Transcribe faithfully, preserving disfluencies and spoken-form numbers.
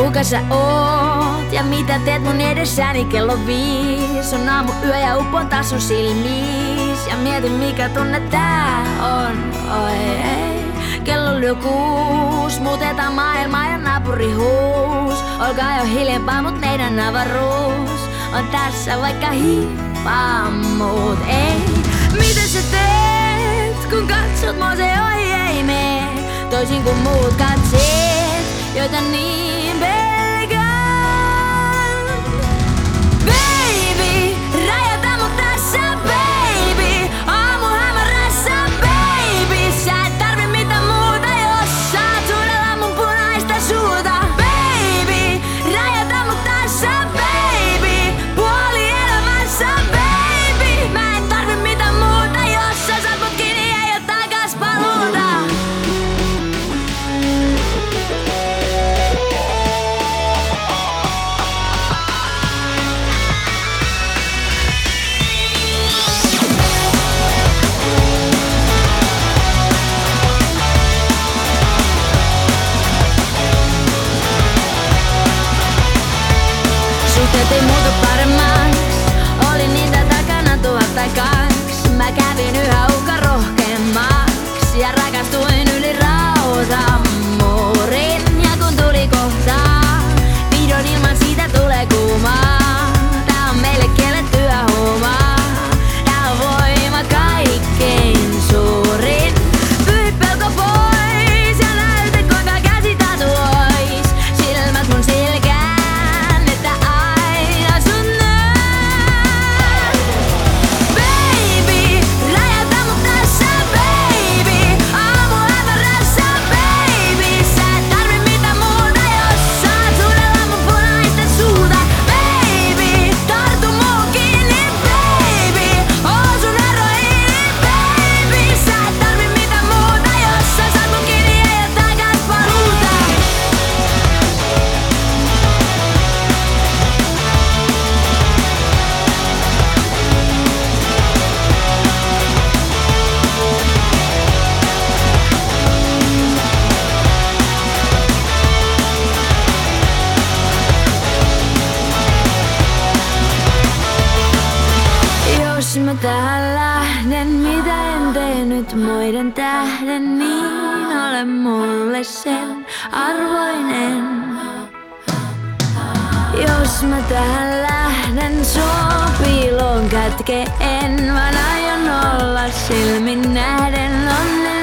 Kuka sä oot ja mitä teet mun edessäni kello viis? On aamu yö ja upon taas sun silmis. Ja mietin mikä tunne tää on, oi ei. Kello lyö kuus, muutetaan maailmaa ja naapuri huus. Olkaa jo hiljempaa mut meidän avaruus on tässä vaikka hiipaa muut ei. Mitä sä teet kun katsot mua se oi ei mee? Toisin kuin muut katseet, joita niin pelkään. Baby, räjätä mut tässä baby. Aamu hämärässä baby. Sä et tarvi mitään muuta, jos saat suudella mun punaista suuta. Baby, räjätä mut tässä baby. Puoli elämässä baby. Mä en tarvi mitään muuta, jos sä saat mut kiinni ei oo takas paluuta. Suhteet ei muutu paremmaks, oli niitä takana tuhat tai kaks. Mä kävin yhä uhka rohkeammaks ja rakastuin yli rautamuurin. Ja kun tuli kohtaa, vihdoin ilman siitä tulee kuumaa. Tää on meille kiellettyä huumaa, tää on voima kaikkein suurin. Pyhi pelko pois ja näytä kuinka käsi tatuois silmät mun selkään, että aina sun näen. Baby, räjätä mut tässä baby. Aamu hämärässä baby. Sä et tarvi mitään muuta, jos saat suudella mun punaista suuta. Baby, tartu muu kiinni baby. Oon sun heroiini baby. Sä et tarvi mitään muuta, jos sä saat mun kiinni ei oo takas paluuta. Jos mä tähän lähden, mitä en tee nyt muiden tähden, niin ole mulle sen arvoinen. Jos mä tähän lähden, sopilon kätke en, vaan aion olla silmin nähden onnen.